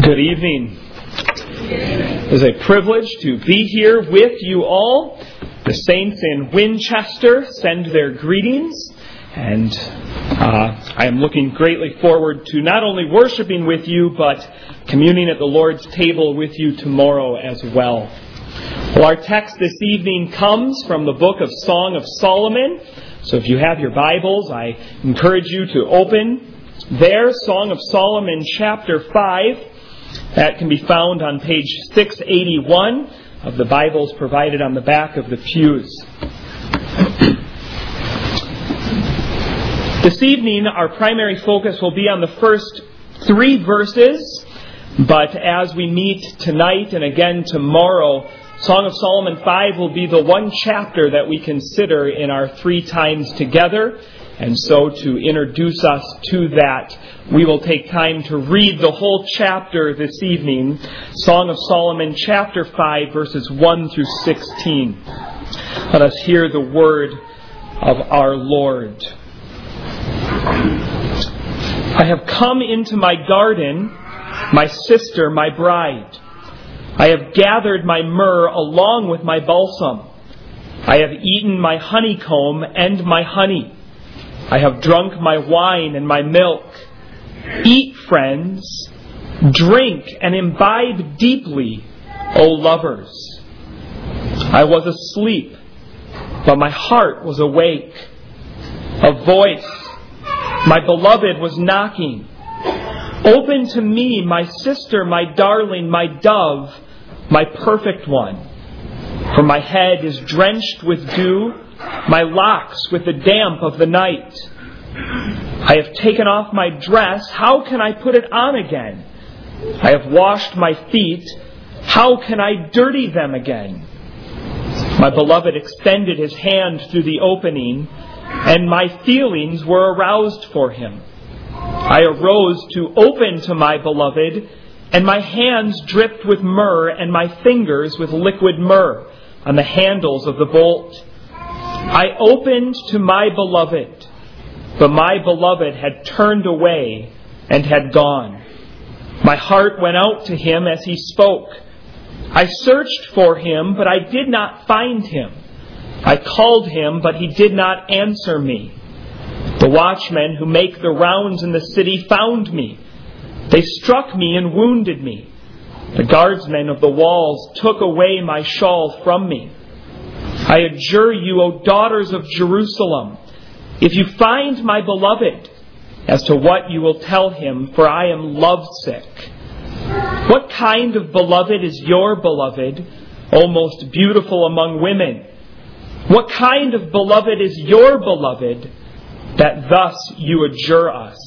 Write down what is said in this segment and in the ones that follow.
Good evening. It is a privilege to be here with you all. The saints in Winchester send their greetings, and I am looking greatly forward to not only worshiping with you, but communing at the Lord's table with you tomorrow as well. Well, our text this evening comes from the book of Song of Solomon. So if you have your Bibles, I encourage you to open there, Song of Solomon chapter 5. That can be found on page 681 of the Bibles provided on the back of the pews. This evening, our primary focus will be on the first 3 verses, but as we meet tonight and again tomorrow, Song of Solomon 5 will be the one chapter that we consider in our 3 times together. And so to introduce us to that, we will take time to read the whole chapter this evening. Song of Solomon chapter 5 verses 1 through 16. Let us hear the word of our Lord. I have come into my garden, my sister, my bride. I have gathered my myrrh along with my balsam. I have eaten my honeycomb and my honey. I have drunk my wine and my milk. Eat, friends, drink and imbibe deeply, O lovers. I was asleep, but my heart was awake. A voice, my beloved, was knocking. Open to me, my sister, my darling, my dove, my perfect one. For my head is drenched with dew, my locks with the damp of the night. I have taken off my dress. How can I put it on again? I have washed my feet. How can I dirty them again? My beloved extended his hand through the opening, and my feelings were aroused for him. I arose to open to my beloved, and my hands dripped with myrrh, and my fingers with liquid myrrh on the handles of the bolt. I opened to my beloved, but my beloved had turned away and had gone. My heart went out to him as he spoke. I searched for him, but I did not find him. I called him, but he did not answer me. The watchmen who make the rounds in the city found me. They struck me and wounded me. The guardsmen of the walls took away my shawl from me. I adjure you, O daughters of Jerusalem, if you find my beloved, as to what you will tell him, for I am lovesick. What kind of beloved is your beloved, O most beautiful among women? What kind of beloved is your beloved, that thus you adjure us?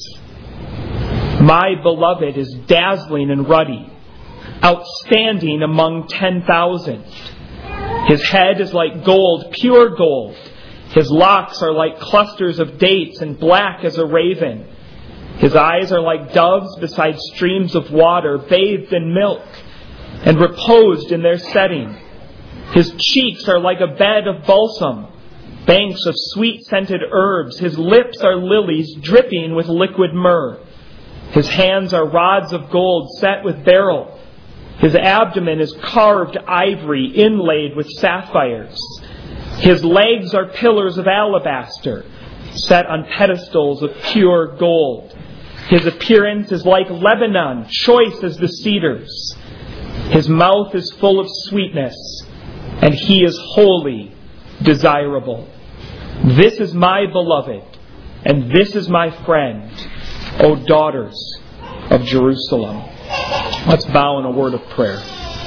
My beloved is dazzling and ruddy, outstanding among 10,000. His head is like gold, pure gold. His locks are like clusters of dates and black as a raven. His eyes are like doves beside streams of water, bathed in milk and reposed in their setting. His cheeks are like a bed of balsam, banks of sweet-scented herbs. His lips are lilies dripping with liquid myrrh. His hands are rods of gold set with beryl. His abdomen is carved ivory inlaid with sapphires. His legs are pillars of alabaster, set on pedestals of pure gold. His appearance is like Lebanon, choice as the cedars. His mouth is full of sweetness, and he is wholly desirable. This is my beloved, and this is my friend, O daughters of Jerusalem. Let's bow in a word of prayer.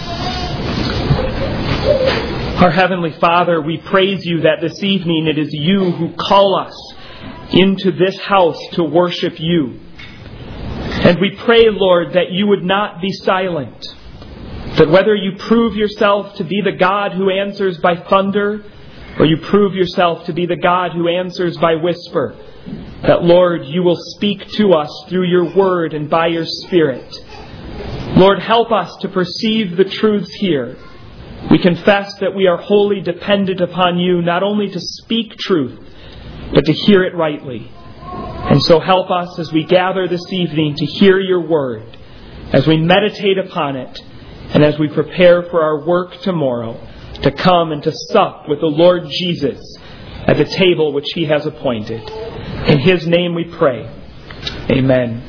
Our Heavenly Father, we praise you that this evening it is you who call us into this house to worship you. And we pray, Lord, that you would not be silent, that whether you prove yourself to be the God who answers by thunder, or you prove yourself to be the God who answers by whisper, that, Lord, you will speak to us through your word and by your Spirit. Lord, help us to perceive the truths here. We confess that we are wholly dependent upon you, not only to speak truth, but to hear it rightly. And so help us as we gather this evening to hear your word, as we meditate upon it, and as we prepare for our work tomorrow, to come and to sup with the Lord Jesus at the table which He has appointed. In His name we pray. Amen.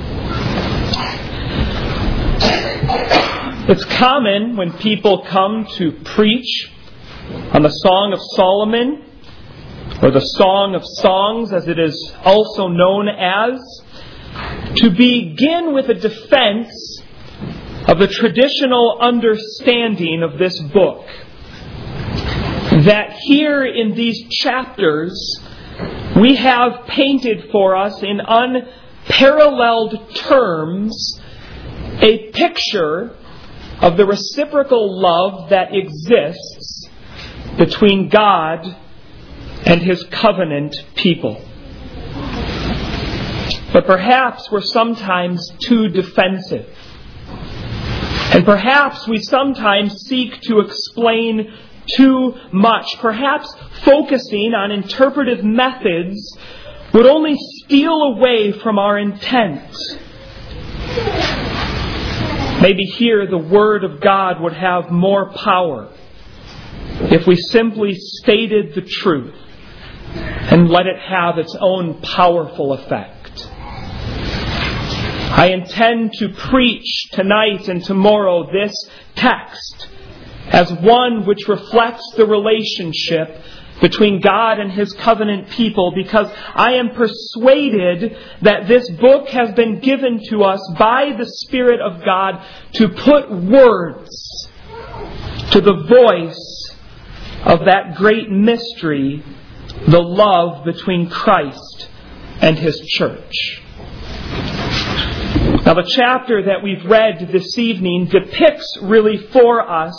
It's common when people come to preach on the Song of Solomon, or the Song of Songs as it is also known as, to begin with a defense of the traditional understanding of this book. That here in these chapters we have painted for us in unparalleled terms a picture of the reciprocal love that exists between God and His covenant people. But perhaps we're sometimes too defensive. And perhaps we sometimes seek to explain too much. Perhaps focusing on interpretive methods would only steal away from our intent. Maybe here the Word of God would have more power if we simply stated the truth and let it have its own powerful effect. I intend to preach tonight and tomorrow this text as one which reflects the relationship between God and His covenant people, because I am persuaded that this book has been given to us by the Spirit of God to put words to the voice of that great mystery, the love between Christ and His church. Now, the chapter that we've read this evening depicts really for us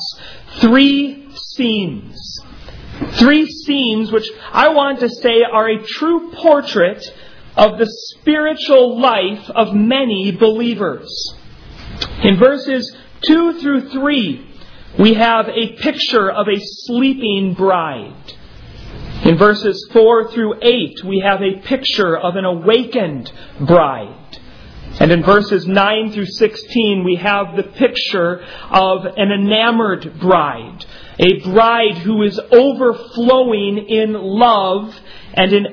three scenes. Three scenes which I want to say are a true portrait of the spiritual life of many believers. In verses 2 through 3, we have a picture of a sleeping bride. In verses 4 through 8, we have a picture of an awakened bride. And in verses 9 through 16, we have the picture of an enamored bride. A bride who is overflowing in love and in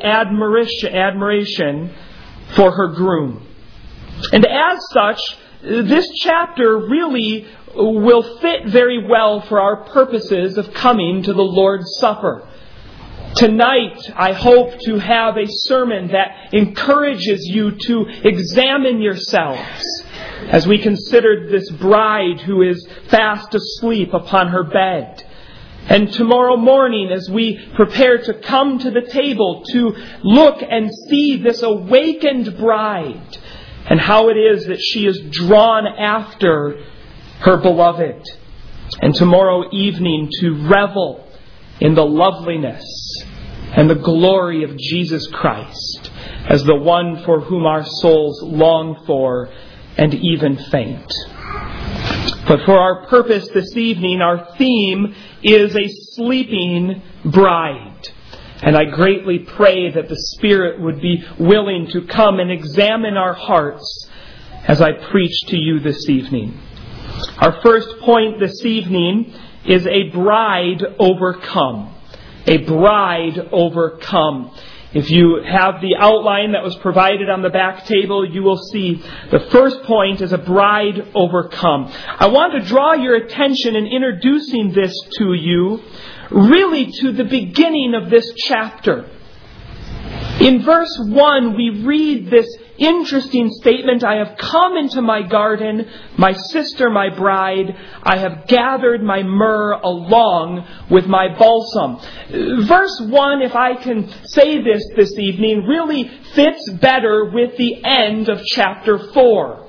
admiration for her groom. And as such, this chapter really will fit very well for our purposes of coming to the Lord's Supper. Tonight, I hope to have a sermon that encourages you to examine yourselves as we consider this bride who is fast asleep upon her bed. And tomorrow morning, as we prepare to come to the table to look and see this awakened bride and how it is that she is drawn after her beloved. And tomorrow evening to revel in the loveliness and the glory of Jesus Christ as the one for whom our souls long for and even faint. But for our purpose this evening, our theme is a sleeping bride. And I greatly pray that the Spirit would be willing to come and examine our hearts as I preach to you this evening. Our first point this evening is a bride overcome. A bride overcome. If you have the outline that was provided on the back table, you will see the first point is a bride overcome. I want to draw your attention in introducing this to you, really to the beginning of this chapter. In verse 1, we read this interesting statement, I have come into my garden, my sister, my bride, I have gathered my myrrh along with my balsam. Verse 1, if I can say this evening, really fits better with the end of chapter 4.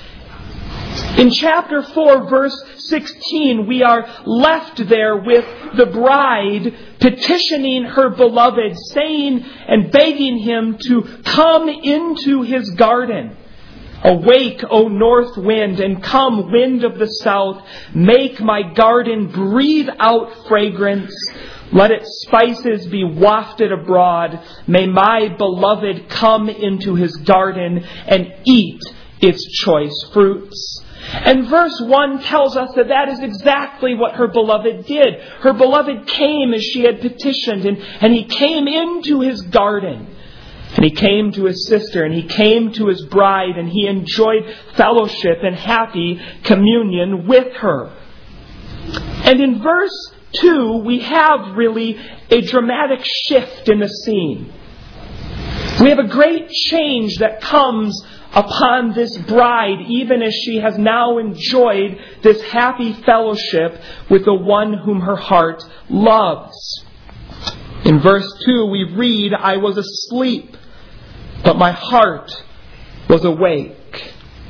In chapter 4, verse 16, we are left there with the bride petitioning her beloved, saying and begging him to come into his garden. Awake, O north wind, and come, wind of the south. Make my garden breathe out fragrance. Let its spices be wafted abroad. May my beloved come into his garden and eat its choice fruits. And verse 1 tells us that is exactly what her beloved did. Her beloved came as she had petitioned, and he came into his garden. And he came to his sister, and he came to his bride, and he enjoyed fellowship and happy communion with her. And in verse 2, we have really a dramatic shift in the scene. We have a great change that comes upon this bride, even as she has now enjoyed this happy fellowship with the one whom her heart loves. In verse 2 we read, "I was asleep, but my heart was awake."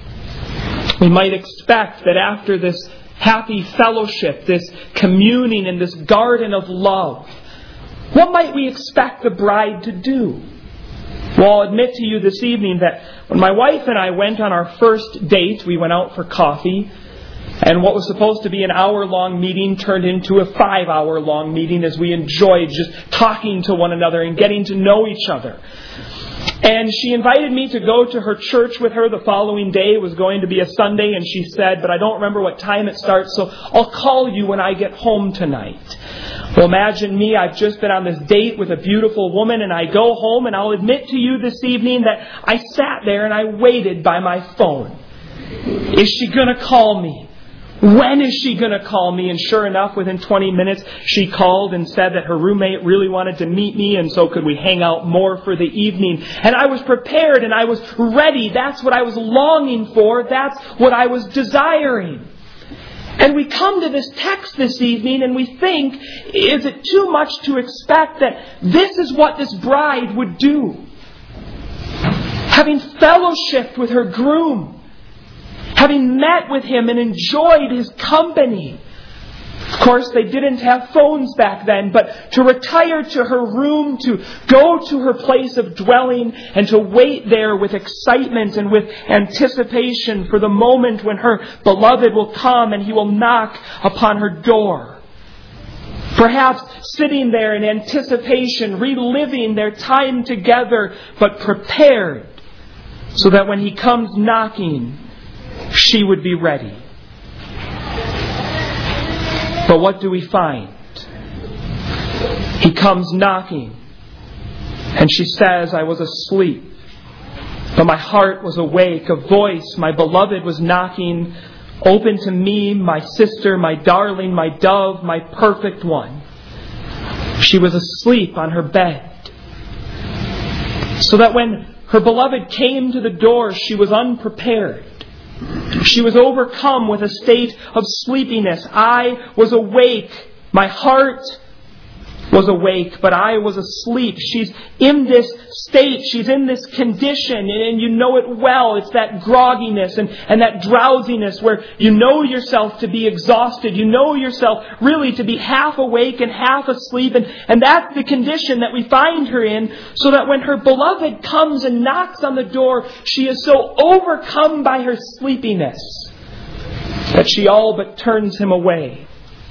We might expect that after this happy fellowship, this communing in this garden of love, what might we expect the bride to do? Well, I'll admit to you this evening that when my wife and I went on our first date, we went out for coffee, and what was supposed to be an hour-long meeting turned into a 5-hour-long meeting as we enjoyed just talking to one another and getting to know each other. And she invited me to go to her church with her the following day. It was going to be a Sunday, and she said, "But I don't remember what time it starts, so I'll call you when I get home tonight." Well, imagine me, I've just been on this date with a beautiful woman, and I go home, and I'll admit to you this evening that I sat there and I waited by my phone. Is she going to call me? When is she going to call me? And sure enough, within 20 minutes, she called and said that her roommate really wanted to meet me, and so could we hang out more for the evening. And I was prepared and I was ready. That's what I was longing for. That's what I was desiring. And we come to this text this evening and we think, is it too much to expect that this is what this bride would do? Having fellowshiped with her groom, having met with him and enjoyed his company. Of course, they didn't have phones back then, but to retire to her room, to go to her place of dwelling, and to wait there with excitement and with anticipation for the moment when her beloved will come and he will knock upon her door. Perhaps sitting there in anticipation, reliving their time together, but prepared so that when he comes knocking, she would be ready. But what do we find? He comes knocking, and she says, "I was asleep, but my heart was awake. A voice, my beloved, was knocking. Open to me, my sister, my darling, my dove, my perfect one." She was asleep on her bed. So that when her beloved came to the door, she was unprepared. She was overcome with a state of sleepiness. I was awake. My heart was awake, but I was asleep. She's in this state. She's in this condition, and you know it well. It's that grogginess and that drowsiness where you know yourself to be exhausted. You know yourself really to be half awake and half asleep, and that's the condition that we find her in, so that when her beloved comes and knocks on the door, she is so overcome by her sleepiness that she all but turns him away.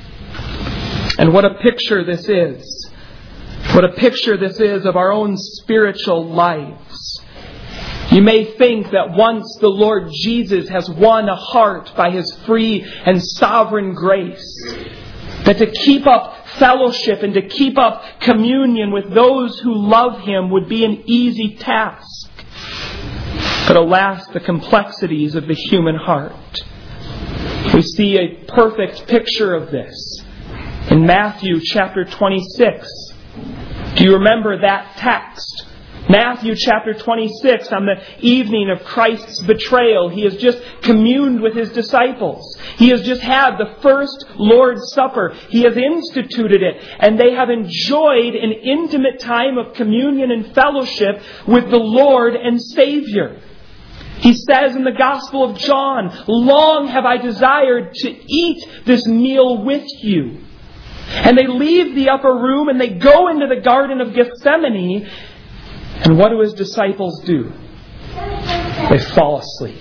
And what a picture this is. What a picture this is of our own spiritual lives. You may think that once the Lord Jesus has won a heart by His free and sovereign grace, that to keep up fellowship and to keep up communion with those who love Him would be an easy task. But alas, the complexities of the human heart. We see a perfect picture of this in Matthew chapter 26. Do you remember that text? Matthew chapter 26, on the evening of Christ's betrayal, He has just communed with His disciples. He has just had the first Lord's Supper. He has instituted it, and they have enjoyed an intimate time of communion and fellowship with the Lord and Savior. He says in the Gospel of John, "Long have I desired to eat this meal with you." And they leave the upper room and they go into the Garden of Gethsemane. And what do His disciples do? They fall asleep.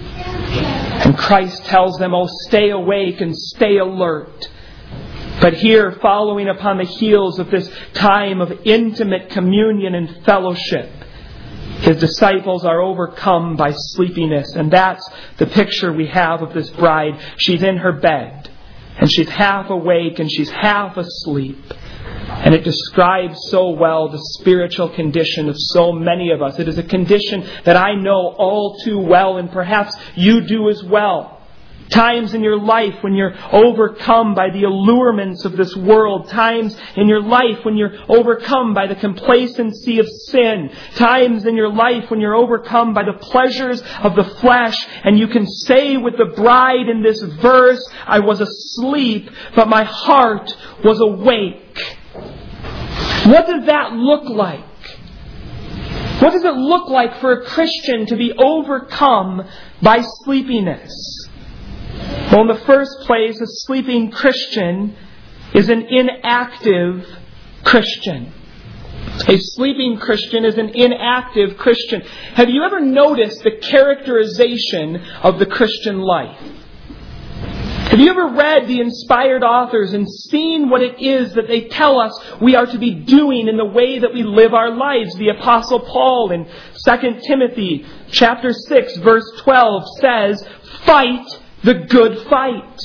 And Christ tells them, "Oh, stay awake and stay alert." But here, following upon the heels of this time of intimate communion and fellowship, His disciples are overcome by sleepiness, and that's the picture we have of this bride. She's in her bed, and she's half awake, and she's half asleep. And it describes so well the spiritual condition of so many of us. It is a condition that I know all too well, and perhaps you do as well. Times in your life when you're overcome by the allurements of this world. Times in your life when you're overcome by the complacency of sin. Times in your life when you're overcome by the pleasures of the flesh. And you can say with the bride in this verse, I was asleep, but my heart was awake. What does that look like? What does it look like for a Christian to be overcome by sleepiness? Well, in the first place, a sleeping Christian is an inactive Christian. A sleeping Christian is an inactive Christian. Have you ever noticed the characterization of the Christian life? Have you ever read the inspired authors and seen what it is that they tell us we are to be doing in the way that we live our lives? The Apostle Paul in 2 Timothy chapter 6 verse 12 says, "Fight the good fight."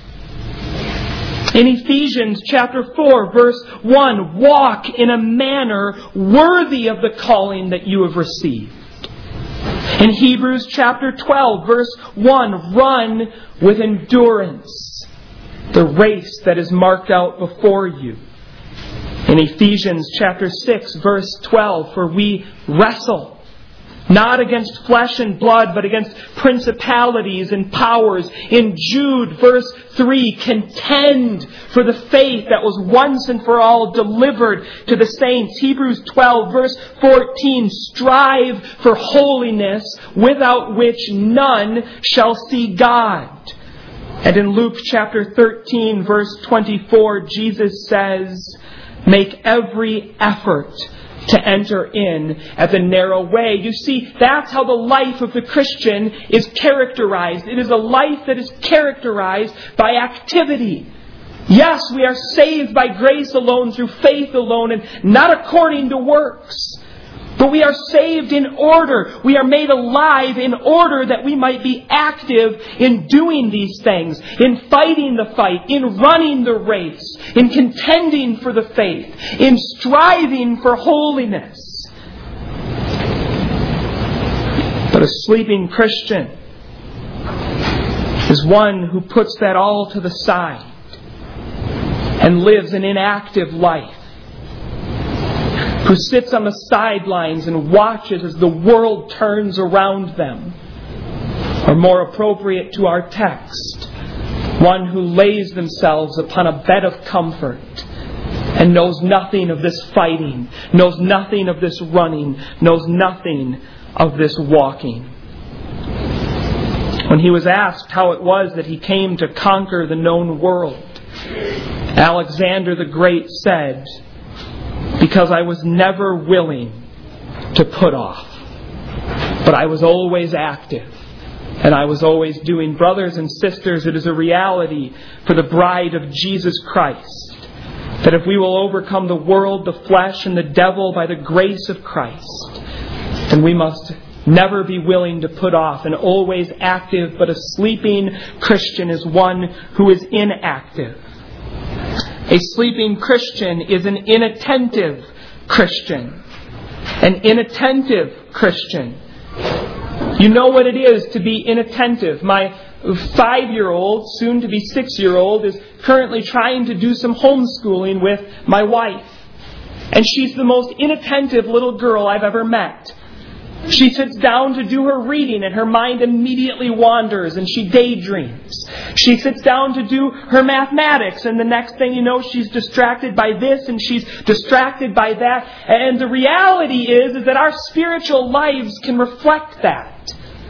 In Ephesians chapter 4 verse 1, "Walk in a manner worthy of the calling that you have received." In Hebrews chapter 12 verse 1, "Run with endurance the race that is marked out before you." In Ephesians chapter 6 verse 12, "For we wrestle not against flesh and blood, but against principalities and powers." In Jude, verse 3, "Contend for the faith that was once and for all delivered to the saints." Hebrews 12, verse 14, "Strive for holiness, without which none shall see God." And in Luke chapter 13, verse 24, Jesus says, "Make every effort to enter in at the narrow way." You see, that's how the life of the Christian is characterized. It is a life that is characterized by activity. Yes, we are saved by grace alone, through faith alone, and not according to works. But we are saved in order. We are made alive in order that we might be active in doing these things, in fighting the fight, in running the race, in contending for the faith, in striving for holiness. But a sleeping Christian is one who puts that all to the side and lives an inactive life, who sits on the sidelines and watches as the world turns around them. Or more appropriate to our text, one who lays themselves upon a bed of comfort and knows nothing of this fighting, knows nothing of this running, knows nothing of this walking. When he was asked how it was that he came to conquer the known world, Alexander the Great said, "Because I was never willing to put off, but I was always active, and I was always doing." Brothers and sisters, it is a reality for the bride of Jesus Christ that if we will overcome the world, the flesh, and the devil by the grace of Christ, then we must never be willing to put off, and always active. But a sleeping Christian is one who is inactive. A sleeping Christian is an inattentive Christian. An inattentive Christian. You know what it is to be inattentive. My 5-year-old, soon to be 6-year-old, is currently trying to do some homeschooling with my wife. And she's the most inattentive little girl I've ever met. She sits down to do her reading and her mind immediately wanders and she daydreams. She sits down to do her mathematics and the next thing you know, she's distracted by this and she's distracted by that. And the reality is that our spiritual lives can reflect that.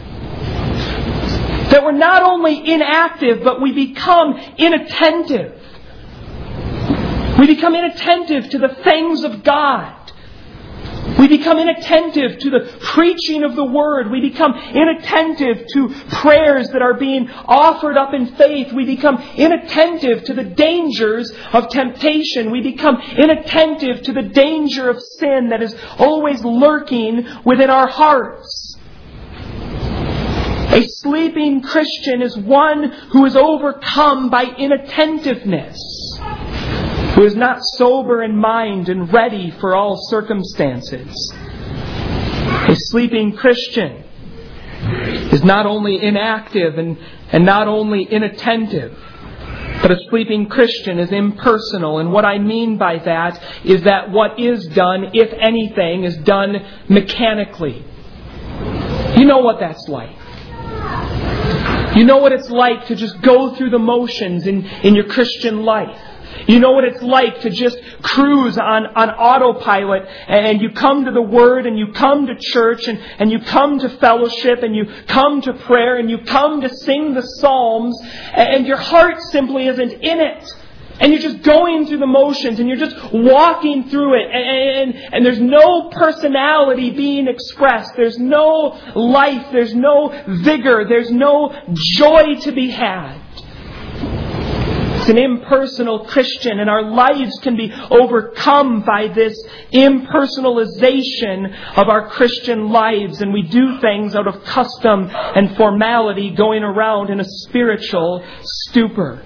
That we're not only inactive, but we become inattentive. We become inattentive to the things of God. We become inattentive to the preaching of the Word. We become inattentive to prayers that are being offered up in faith. We become inattentive to the dangers of temptation. We become inattentive to the danger of sin that is always lurking within our hearts. A sleeping Christian is one who is overcome by inattentiveness, who is not sober in mind and ready for all circumstances. A sleeping Christian is not only inactive and not only inattentive, but a sleeping Christian is impersonal. And what I mean by that is that what is done, if anything, is done mechanically. You know what that's like. You know what it's like to just go through the motions in your Christian life. You know what it's like to just cruise on autopilot, and you come to the Word, and you come to church, and you come to fellowship, and you come to prayer, and you come to sing the Psalms, and your heart simply isn't in it. And you're just going through the motions, and you're just walking through it, and there's no personality being expressed. There's no life. There's no vigor. There's no joy to be had. It's an impersonal Christian, and our lives can be overcome by this impersonalization of our Christian lives, and we do things out of custom and formality, going around in a spiritual stupor.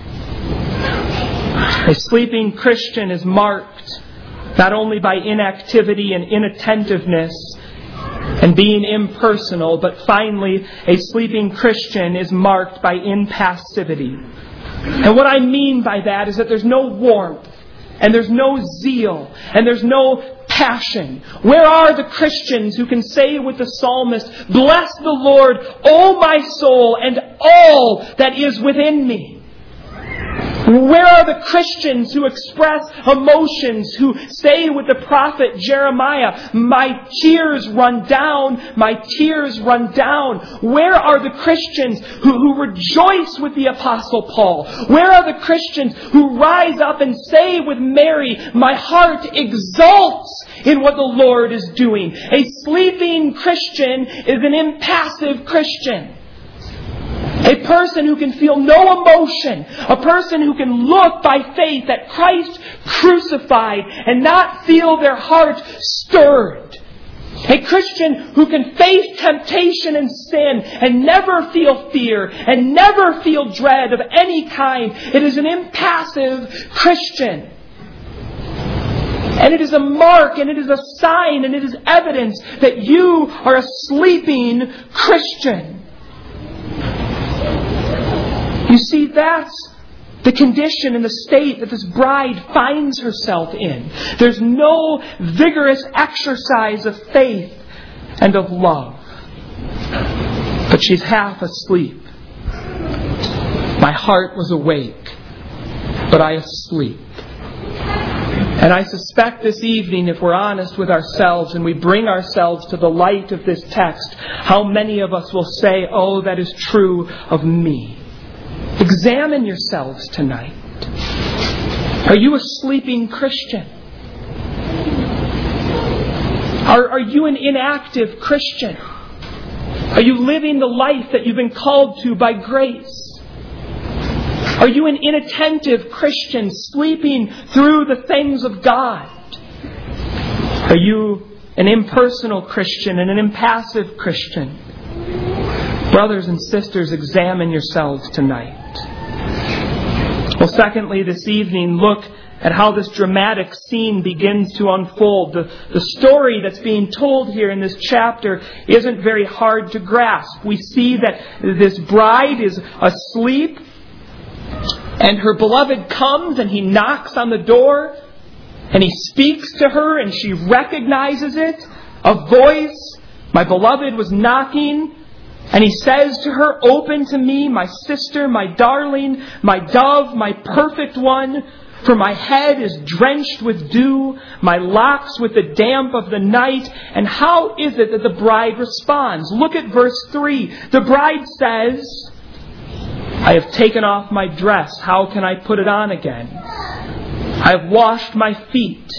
A sleeping Christian is marked not only by inactivity and inattentiveness and being impersonal, but finally, a sleeping Christian is marked by impassivity. And what I mean by that is that there's no warmth, and there's no zeal, and there's no passion. Where are the Christians who can say with the psalmist, "Bless the Lord, O my soul, and all that is within me"? Where are the Christians who express emotions, who say with the prophet Jeremiah, "My tears run down, my tears run down"? Where are the Christians who rejoice with the Apostle Paul? Where are the Christians who rise up and say with Mary, "My heart exults in what the Lord is doing"? A sleeping Christian is an impassive Christian. A person who can feel no emotion. A person who can look by faith at Christ crucified and not feel their heart stirred. A Christian who can face temptation and sin and never feel fear and never feel dread of any kind. It is an impassive Christian. And it is a mark, and it is a sign, and it is evidence that you are a sleeping Christian. You see, that's the condition and the state that this bride finds herself in. There's no vigorous exercise of faith and of love. But she's half asleep. My heart was awake, but I asleep. And I suspect this evening, if we're honest with ourselves and we bring ourselves to the light of this text, how many of us will say, "Oh, that is true of me." Examine yourselves tonight. Are you a sleeping Christian? Are you an inactive Christian? Are you living the life that you've been called to by grace? Are you an inattentive Christian, sleeping through the things of God? Are you an impersonal Christian and an impassive Christian? Brothers and sisters, examine yourselves tonight. Well, secondly, this evening, look at how this dramatic scene begins to unfold. The story that's being told here in this chapter isn't very hard to grasp. We see that this bride is asleep, and her beloved comes and he knocks on the door, and he speaks to her, and she recognizes it. A voice, "My beloved was knocking." And he says to her, "Open to me, my sister, my darling, my dove, my perfect one. For my head is drenched with dew, my locks with the damp of the night." And how is it that the bride responds? Look at verse 3. The bride says, "I have taken off my dress. How can I put it on again? I have washed my feet.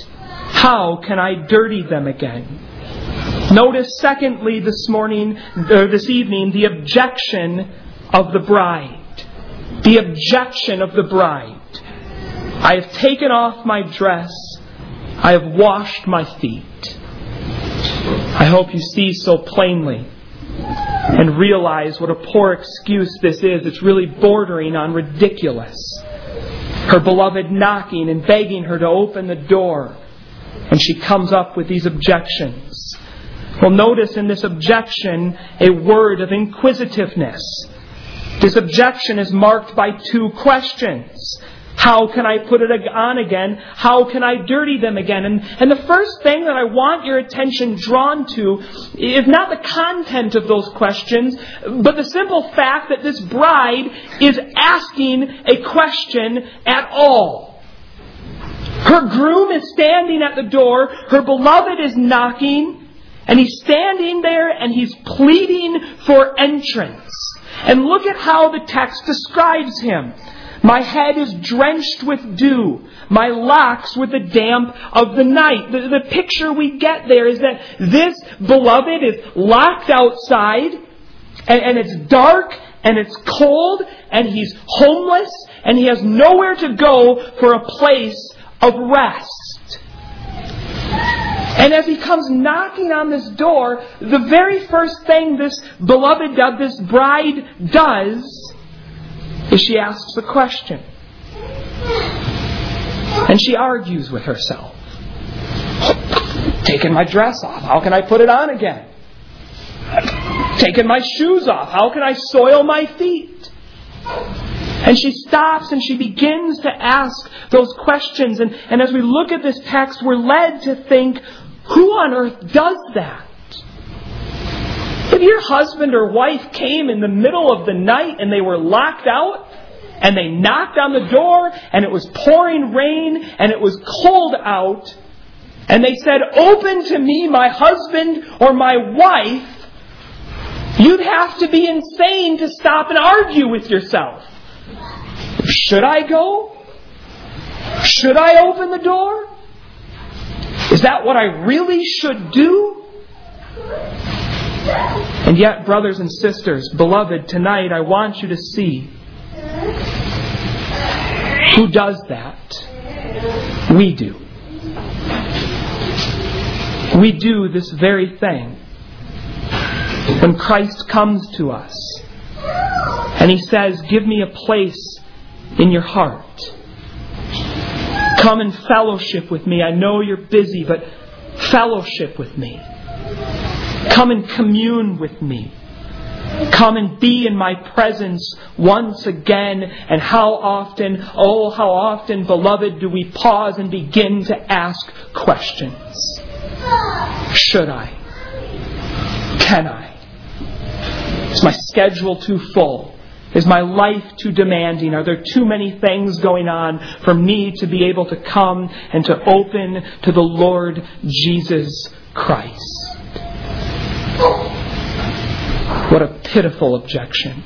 How can I dirty them again? Notice, secondly, this evening, the objection of the bride. The objection of the bride. I have taken off my dress. I have washed my feet. I hope you see so plainly and realize what a poor excuse this is. It's really bordering on ridiculous. Her beloved knocking and begging her to open the door. And she comes up with these objections. Well, notice in this objection a word of inquisitiveness. This objection is marked by two questions. How can I put it on again? How can I dirty them again? And the first thing that I want your attention drawn to is not the content of those questions, but the simple fact that this bride is asking a question at all. Her groom is standing at the door. Her beloved is knocking. And he's standing there and he's pleading for entrance. And look at how the text describes him. My head is drenched with dew, my locks with the damp of the night. The picture we get there is that this beloved is locked outside, and it's dark, and it's cold, and he's homeless, and he has nowhere to go for a place of rest. And as he comes knocking on this door, the very first thing this beloved, this bride does is she asks a question. And she argues with herself. Taken my dress off. How can I put it on again? Taken my shoes off. How can I soil my feet? And she stops and she begins to ask those questions. And as we look at this text, we're led to think, who on earth does that? If your husband or wife came in the middle of the night and they were locked out, and they knocked on the door, and it was pouring rain, and it was cold out, and they said, open to me, my husband or my wife, you'd have to be insane to stop and argue with yourself. Should I go? Should I open the door? Is that what I really should do? And yet, brothers and sisters, beloved, tonight I want you to see who does that. We do. We do this very thing. When Christ comes to us and He says, give me a place in your heart. Come and fellowship with me. I know you're busy, but fellowship with me. Come and commune with me. Come and be in my presence once again. And how often, beloved, do we pause and begin to ask questions? Should I? Can I? Is my schedule too full? Is my life too demanding? Are there too many things going on for me to be able to come and to open to the Lord Jesus Christ? What a pitiful objection.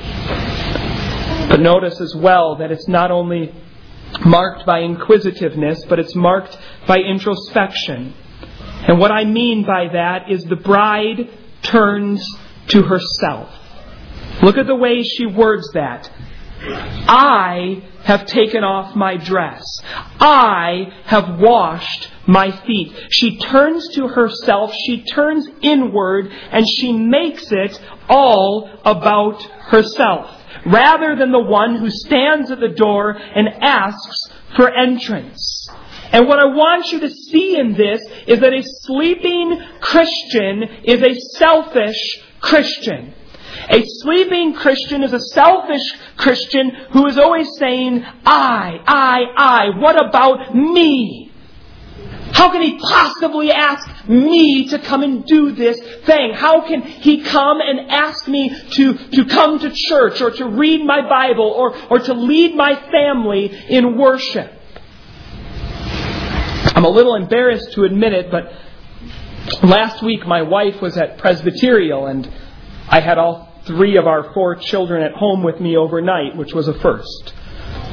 But notice as well that it's not only marked by inquisitiveness, but it's marked by introspection. And what I mean by that is the bride turns to herself. Look at the way she words that. I have taken off my dress. I have washed my feet. She turns to herself, she turns inward, and she makes it all about herself, rather than the one who stands at the door and asks for entrance. And what I want you to see in this is that a sleeping Christian is a selfish Christian. A sleeping Christian is a selfish Christian who is always saying, I, what about me? How can he possibly ask me to come and do this thing? How can he come and ask me to come to church or to read my Bible or to lead my family in worship? I'm a little embarrassed to admit it, but last week my wife was at Presbyterial and I had all 3 of our 4 children at home with me overnight, which was a first.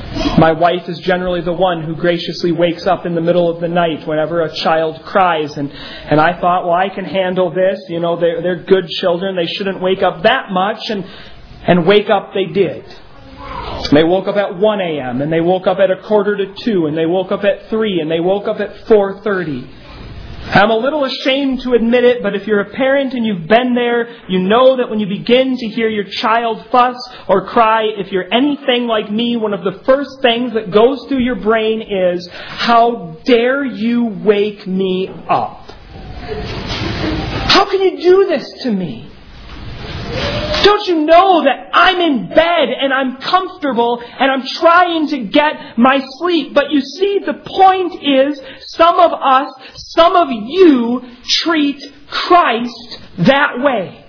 My wife is generally the one who graciously wakes up in the middle of the night whenever a child cries. And I thought, well, I can handle this. You know, they're good children. They shouldn't wake up that much. And wake up they did. They woke up at 1 a.m. and they woke up at 1:45 and they woke up at 3 and they woke up at 4:30. I'm a little ashamed to admit it, but if you're a parent and you've been there, you know that when you begin to hear your child fuss or cry, if you're anything like me, one of the first things that goes through your brain is, how dare you wake me up? How can you do this to me? Don't you know that I'm in bed and I'm comfortable and I'm trying to get my sleep? But you see, the point is, some of us, some of you treat Christ that way.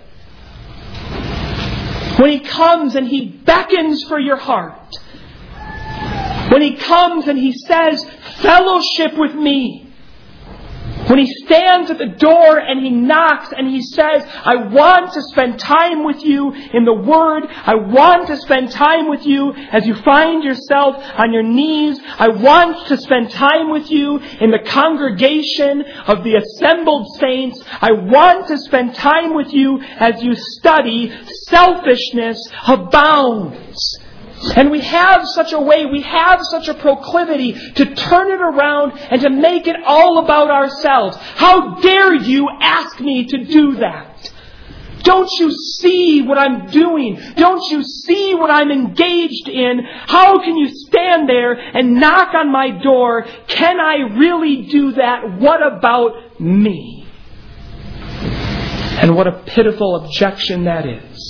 When He comes and He beckons for your heart, when He comes and He says, fellowship with me, when He stands at the door and He knocks and He says, I want to spend time with you in the Word. I want to spend time with you as you find yourself on your knees. I want to spend time with you in the congregation of the assembled saints. I want to spend time with you as you study. Selfishness abounds. And we have such a way, we have such a proclivity to turn it around and to make it all about ourselves. How dare you ask me to do that? Don't you see what I'm doing? Don't you see what I'm engaged in? How can you stand there and knock on my door? Can I really do that? What about me? And what a pitiful objection that is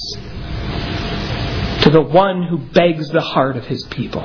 to the one who begs the heart of His people.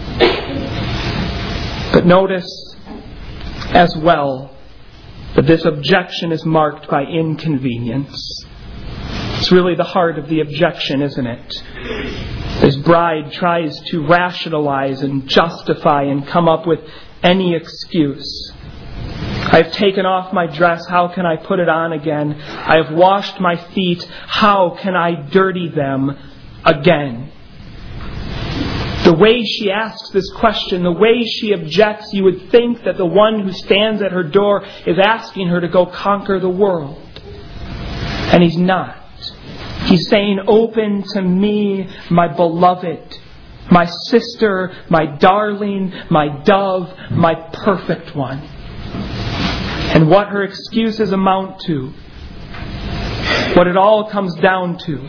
But notice as well that this objection is marked by inconvenience. It's really the heart of the objection, isn't it? This bride tries to rationalize and justify and come up with any excuse. I've taken off my dress. How can I put it on again? I have washed my feet. How can I dirty them again? The way she asks this question, the way she objects, you would think that the one who stands at her door is asking her to go conquer the world. And He's not. He's saying, open to me, my beloved, my sister, my darling, my dove, my perfect one. And what her excuses amount to, what it all comes down to,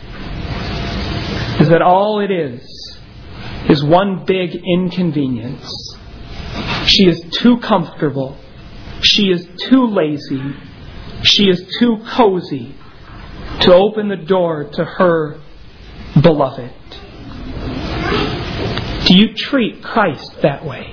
is that all it is one big inconvenience. She is too comfortable. She is too lazy. She is too cozy to open the door to her beloved. Do you treat Christ that way?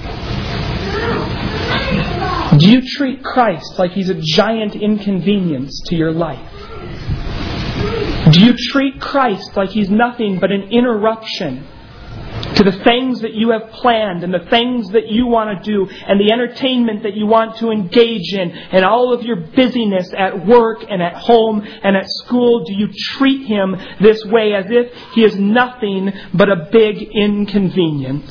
Do you treat Christ like He's a giant inconvenience to your life? Do you treat Christ like He's nothing but an interruption to the things that you have planned and the things that you want to do and the entertainment that you want to engage in and all of your busyness at work and at home and at school? Do you treat Him this way as if He is nothing but a big inconvenience?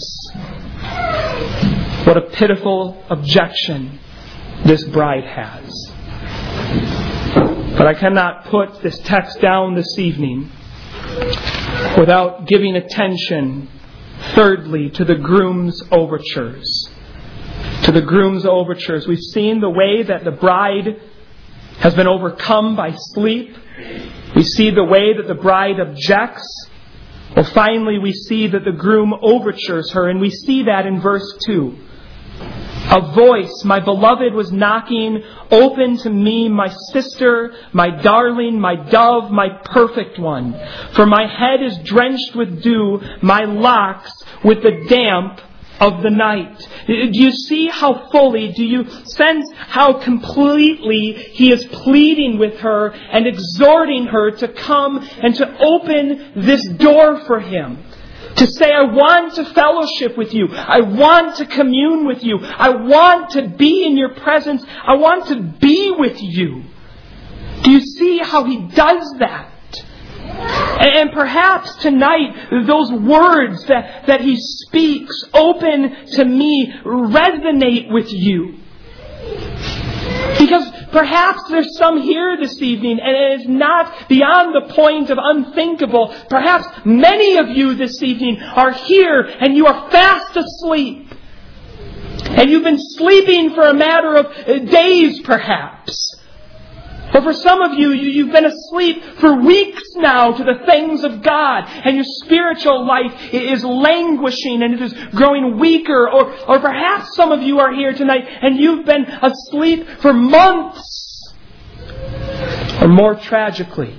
What a pitiful objection this bride has. But I cannot put this text down this evening without giving attention, thirdly, to the groom's overtures. To the groom's overtures. We've seen the way that the bride has been overcome by sleep. We see the way that the bride objects. Well, finally, we see that the groom overtures her, and we see that in verse 2. A voice, my beloved, was knocking. Open to me, my sister, my darling, my dove, my perfect one. For my head is drenched with dew, my locks with the damp of the night. Do you see how fully, do you sense how completely He is pleading with her and exhorting her to come and to open this door for Him? To say, I want to fellowship with you. I want to commune with you. I want to be in your presence. I want to be with you. Do you see how He does that? And perhaps tonight, those words that He speaks, open to me, resonate with you. Because perhaps there's some here this evening, and it is not beyond the point of unthinkable. Perhaps many of you this evening are here and you are fast asleep. And you've been sleeping for a matter of days, perhaps. Or for some of you, you've been asleep for weeks now to the things of God, and your spiritual life is languishing and it is growing weaker. Or perhaps some of you are here tonight and you've been asleep for months. Or more tragically,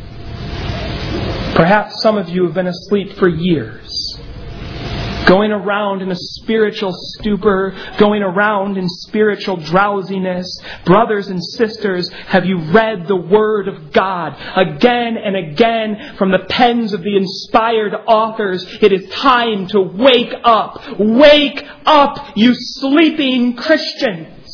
perhaps some of you have been asleep for years. Going around in a spiritual stupor, going around in spiritual drowsiness. Brothers and sisters, have you read the Word of God again and again from the pens of the inspired authors? It is time to wake up. Wake up, you sleeping Christians.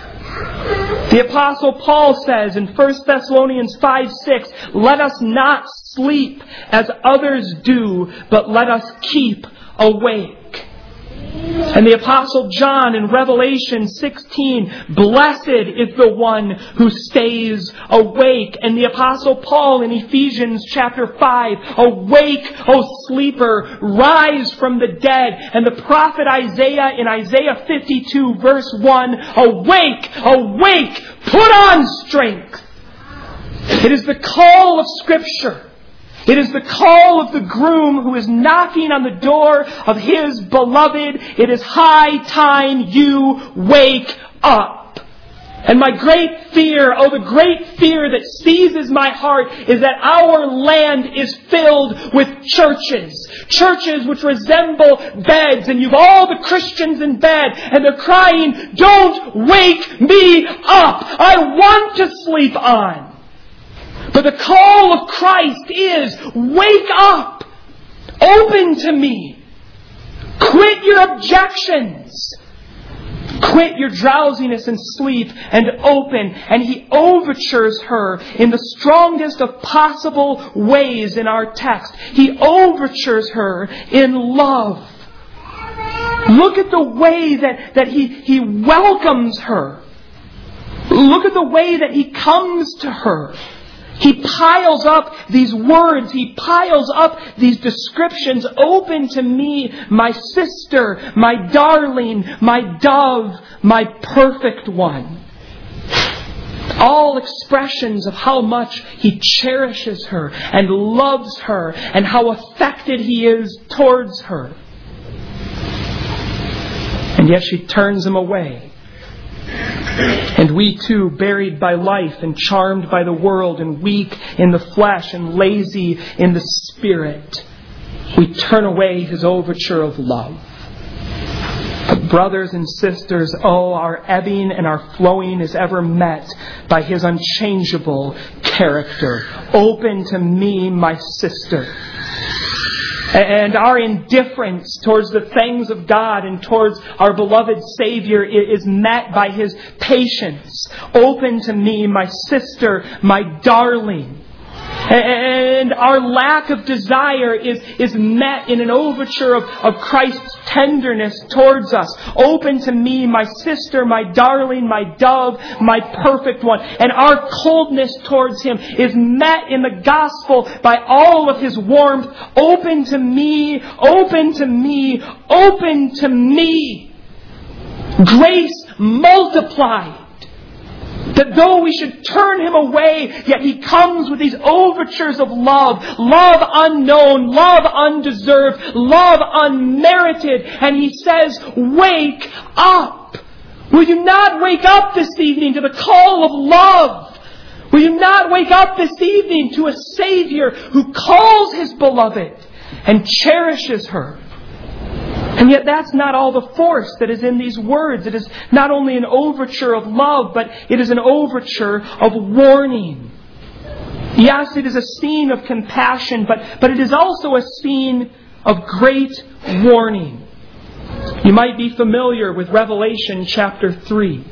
The Apostle Paul says in 1 Thessalonians 5:6, let us not sleep as others do, but let us keep awake. And the Apostle John in Revelation 16, blessed is the one who stays awake. And the Apostle Paul in Ephesians chapter 5, awake, O sleeper, rise from the dead. And the prophet Isaiah in Isaiah 52 verse 1, awake, awake, put on strength. It is the call of Scripture. It is the call of the groom who is knocking on the door of his beloved. It is high time you wake up. And my great fear, the great fear that seizes my heart is that our land is filled with churches. Churches which resemble beds, and you've all the Christians in bed and they're crying, don't wake me up. I want to sleep on. But the call of Christ is, wake up, open to me, quit your objections, quit your drowsiness and sleep and open. And He overtures her in the strongest of possible ways in our text. He overtures her in love. Look at the way that He welcomes her. Look at the way that He comes to her. He piles up these words. He piles up these descriptions. Open to me, my sister, my darling, my dove, my perfect one. All expressions of how much He cherishes her and loves her and how affected He is towards her. And yet she turns Him away. And we too, buried by life and charmed by the world and weak in the flesh and lazy in the spirit, we turn away His overture of love. But brothers and sisters, our ebbing and our flowing is ever met by His unchangeable character. Open to me, my sister. And our indifference towards the things of God and towards our beloved Savior is met by His patience. Open to me, my sister, my darling. And our lack of desire is met in an overture of Christ's tenderness towards us. Open to me, my sister, my darling, my dove, my perfect one. And our coldness towards Him is met in the gospel by all of His warmth. Open to me, open to me, open to me. Grace multiplied. That though we should turn Him away, yet He comes with these overtures of love. Love unknown, love undeserved, love unmerited. And He says, wake up. Will you not wake up this evening to the call of love? Will you not wake up this evening to a Savior who calls His beloved and cherishes her? And yet that's not all the force that is in these words. It is not only an overture of love, but it is an overture of warning. Yes, it is a scene of compassion, but it is also a scene of great warning. You might be familiar with Revelation chapter 3.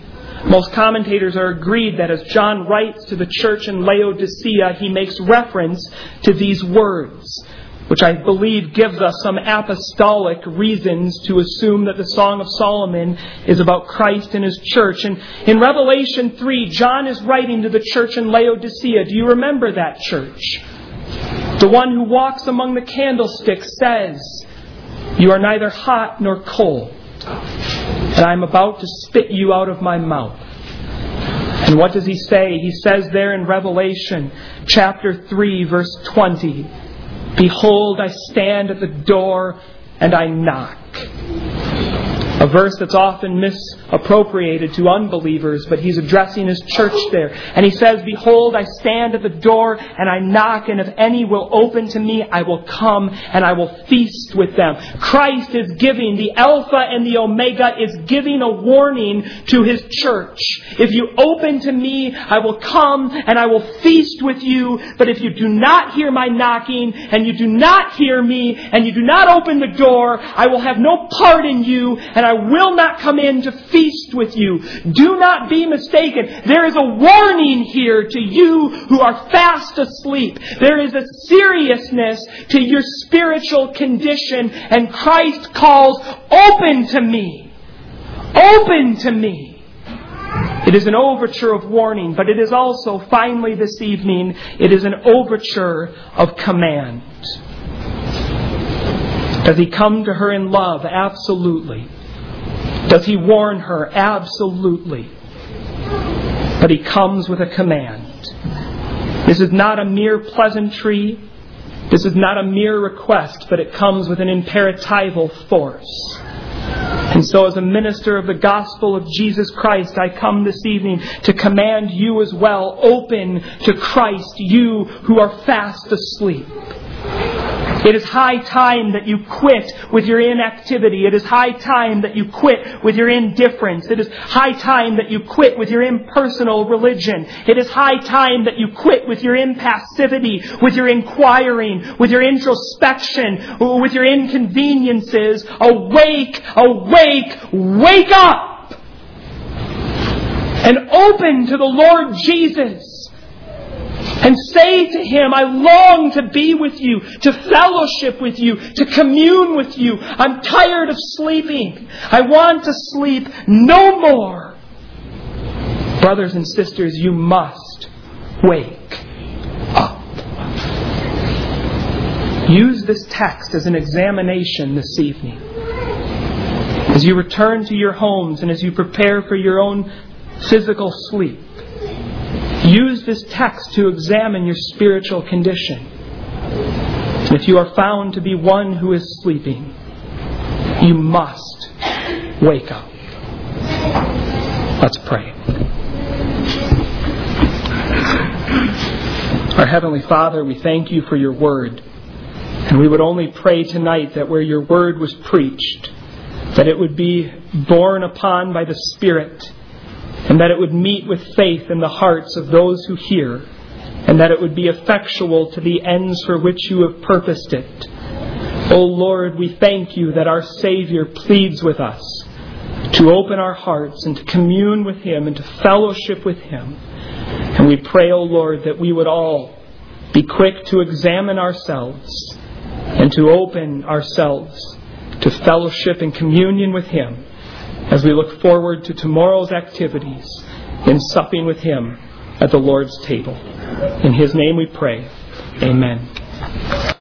Most commentators are agreed that as John writes to the church in Laodicea, he makes reference to these words, which I believe gives us some apostolic reasons to assume that the Song of Solomon is about Christ and His church. And in Revelation 3, John is writing to the church in Laodicea. Do you remember that church? The one who walks among the candlesticks says, "You are neither hot nor cold, and I am about to spit you out of my mouth." And what does he say? He says there in Revelation chapter 3, verse 20, "Behold, I stand at the door and I knock." A verse that's often misappropriated to unbelievers, but he's addressing his church there. And he says, "Behold, I stand at the door and I knock, and if any will open to me, I will come and I will feast with them." Christ is giving, the Alpha and the Omega is giving a warning to His church. If you open to me, I will come and I will feast with you. But if you do not hear my knocking, and you do not hear me, and you do not open the door, I will have no part in you, and I will not come in to feast with you. Do not be mistaken. There is a warning here to you who are fast asleep. There is a seriousness to your spiritual condition, and Christ calls, "Open to me. Open to me." It is an overture of warning, but it is also, finally this evening, it is an overture of command. Does He come to her in love? Absolutely. Does He warn her? Absolutely. But He comes with a command. This is not a mere pleasantry. This is not a mere request, but it comes with an imperatival force. And so as a minister of the gospel of Jesus Christ, I come this evening to command you as well. Open to Christ, you who are fast asleep. It is high time that you quit with your inactivity. It is high time that you quit with your indifference. It is high time that you quit with your impersonal religion. It is high time that you quit with your impassivity, with your inquiring, with your introspection, with your inconveniences. Awake, awake, wake up! And open to the Lord Jesus. And say to Him, "I long to be with you, to fellowship with you, to commune with you. I'm tired of sleeping. I want to sleep no more." Brothers and sisters, you must wake up. Use this text as an examination this evening. As you return to your homes and as you prepare for your own physical sleep, use this text to examine your spiritual condition. And if you are found to be one who is sleeping, you must wake up. Let's pray. Our Heavenly Father, we thank you for your word. And we would only pray tonight that where your word was preached, that it would be borne upon by the Spirit, and that it would meet with faith in the hearts of those who hear, and that it would be effectual to the ends for which you have purposed it. O Lord, we thank you that our Savior pleads with us to open our hearts and to commune with Him and to fellowship with Him. And we pray, O Lord, that we would all be quick to examine ourselves and to open ourselves to fellowship and communion with Him, as we look forward to tomorrow's activities in supping with Him at the Lord's table. In His name we pray. Amen.